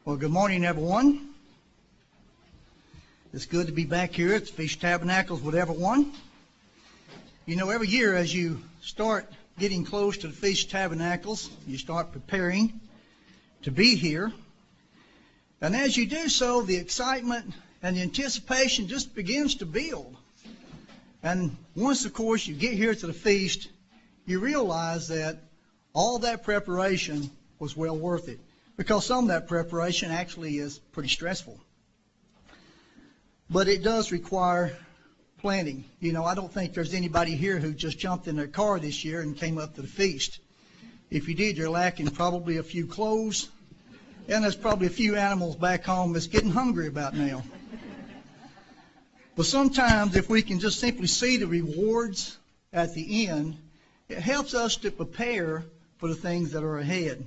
Well, good morning, everyone. It's good to be back here at the Feast of Tabernacles with everyone. You know, every year as you start getting close to the Feast of Tabernacles, you start preparing to be here. And as you do so, the excitement and the anticipation just begins to build. And once, of course, you get here to the feast, you realize that all that preparation was well worth it. Because some of that preparation actually is pretty stressful. But it does require planning. You know, I don't think there's anybody here who just jumped in their car this year and came up to the feast. If you did, you're lacking probably a few clothes, and there's probably a few animals back home that's getting hungry about now. But sometimes if we can just simply see the rewards at the end, it helps us to prepare for the things that are ahead.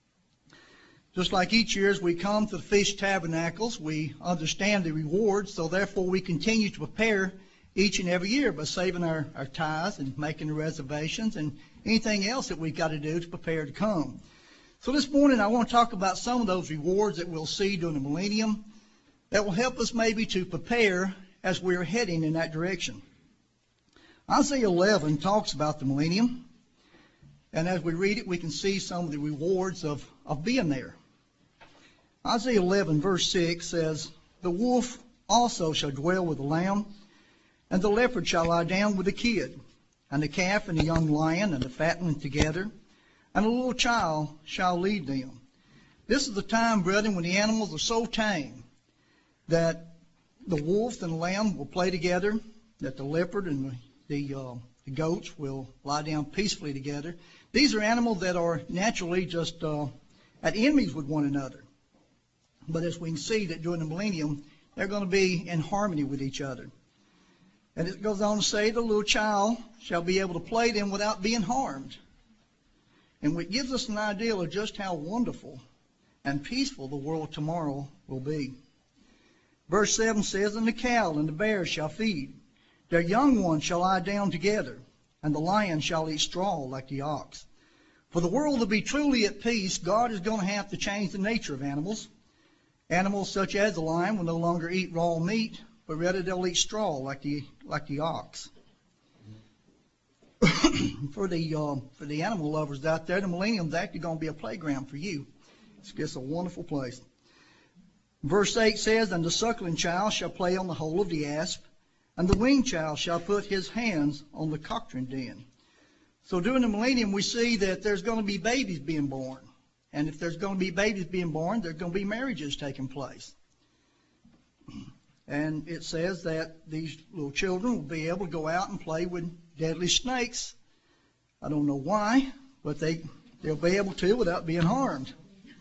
Just like each year as we come to the Feast of Tabernacles, we understand the rewards, so therefore we continue to prepare each and every year by saving our tithes and making the reservations and anything else that we've got to do to prepare to come. So this morning I want to talk about some of those rewards that we'll see during the millennium that will help us maybe to prepare as we're heading in that direction. Isaiah 11 talks about the millennium, and as we read it we can see some of the rewards of being there. Isaiah 11 verse 6 says, "The wolf also shall dwell with the lamb, and the leopard shall lie down with the kid, and the calf and the young lion and the fatling together, and a little child shall lead them." This is the time, brethren, when the animals are so tame that the wolf and the lamb will play together, that the leopard and the goats will lie down peacefully together. These are animals that are naturally just at enemies with one another. But as we can see that during the millennium, they're going to be in harmony with each other. And it goes on to say, "The little child shall be able to play them without being harmed." And it gives us an idea of just how wonderful and peaceful the world tomorrow will be. Verse 7 says, "And the cow and the bear shall feed. Their young ones shall lie down together, and the lion shall eat straw like the ox." For the world to be truly at peace, God is going to have to change the nature of animals. Animals such as the lion will no longer eat raw meat, but rather they'll eat straw like the ox. For the animal lovers out there, the millennium is actually going to be a playground for you. It's just a wonderful place. Verse 8 says, "And the suckling child shall play on the hole of the asp, and the weaned child shall put his hands on the cocktern den." So during the millennium, we see that there's going to be babies being born. And if there's going to be babies being born, there's going to be marriages taking place. And it says that these little children will be able to go out and play with deadly snakes. I don't know why, but they'll be able to without being harmed.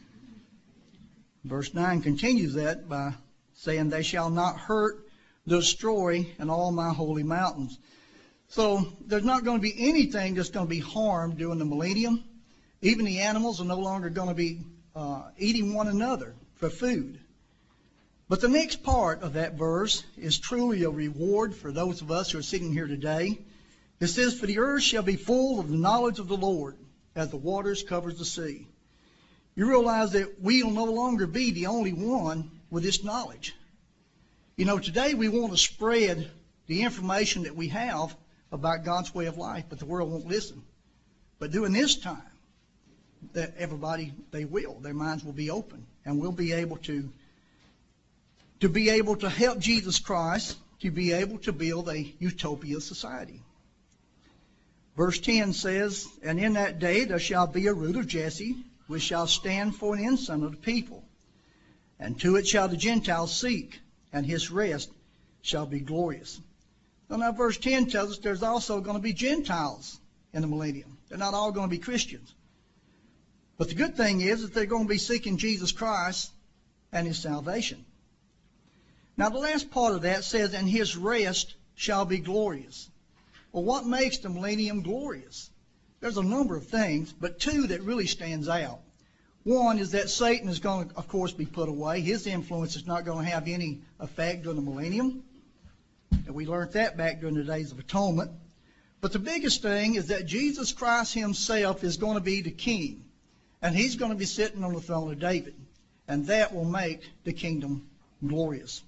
Verse 9 continues that by saying, "They shall not hurt, destroy in all my holy mountains." So there's not going to be anything that's going to be harmed during the millennium. Even the animals are no longer going to be eating one another for food. But the next part of that verse is truly a reward for those of us who are sitting here today. It says, "For the earth shall be full of the knowledge of the Lord, as the waters covers the sea." You realize that we will no longer be the only one with this knowledge. You know, today we want to spread the information that we have about God's way of life, but the world won't listen. But during this time, that everybody, their minds will be open, and we'll be able to be able to help Jesus Christ to be able to build a utopia society. Verse 10 says, "And in that day there shall be a root of Jesse, which shall stand for an ensign of the people. And to it shall the Gentiles seek, and his rest shall be glorious." Well, now verse 10 tells us there's also going to be Gentiles in the millennium. They're not all going to be Christians. But the good thing is that they're going to be seeking Jesus Christ and his salvation. Now the last part of that says, "And his rest shall be glorious." Well, what makes the millennium glorious? There's a number of things, but two that really stands out. One is that Satan is going to, of course, be put away. His influence is not going to have any effect during the millennium. And we learned that back during the days of atonement. But the biggest thing is that Jesus Christ himself is going to be the king. And he's going to be sitting on the throne of David. and that will make the kingdom glorious.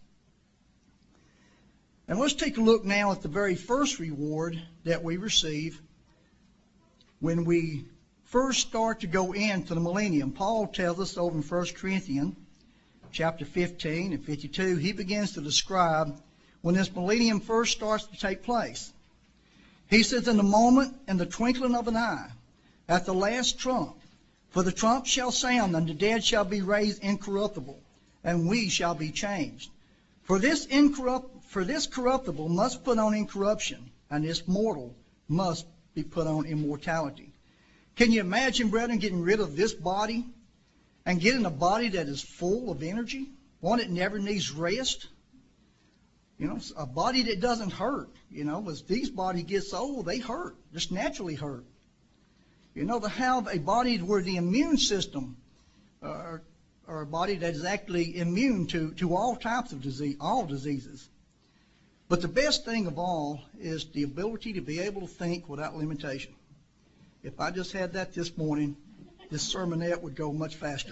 And let's take a look now at the very first reward that we receive when we first start to go into the millennium. Paul tells us over in 1 Corinthians chapter 15 and 52, he begins to describe when this millennium first starts to take place. He says, in the moment, in the twinkling of an eye, at the last trump, for the trump shall sound, and the dead shall be raised incorruptible, and we shall be changed. For this corruptible must put on incorruption, and this mortal must be put on immortality. Can you imagine, brethren, getting rid of this body and getting a body that is full of energy, one that never needs rest? You know, a body that doesn't hurt. You know, as these bodies get old, they hurt, just naturally hurt. You know, to have a body where the immune system, or a body that is actually immune to all types of disease, all diseases. But the best thing of all is the ability to be able to think without limitation. If I just had that this morning, this sermonette would go much faster.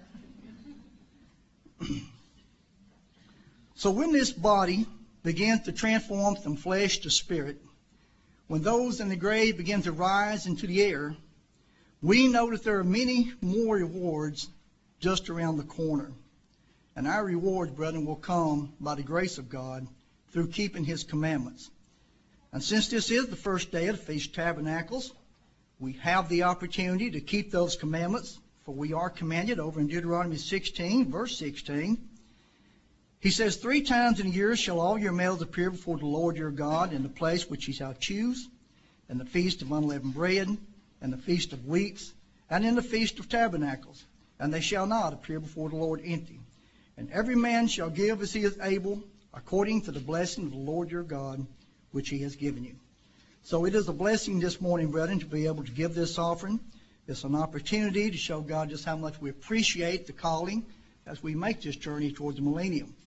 So when this body begins to transform from flesh to spirit, when those in the grave begin to rise into the air, we know that there are many more rewards just around the corner. And our rewards, brethren, will come by the grace of God through keeping His commandments. And since this is the first day of the Feast of Tabernacles, we have the opportunity to keep those commandments, for we are commanded over in Deuteronomy 16, verse 16. He says, 3 times in a year shall all your males appear before the Lord your God in the place which He shall choose, in the feast of unleavened bread, and the feast of weeks, and in the feast of tabernacles. And they shall not appear before the Lord empty. And every man shall give as he is able, according to the blessing of the Lord your God, which He has given you. So it is a blessing this morning, brethren, to be able to give this offering. It's an opportunity to show God just how much we appreciate the calling as we make this journey toward the millennium.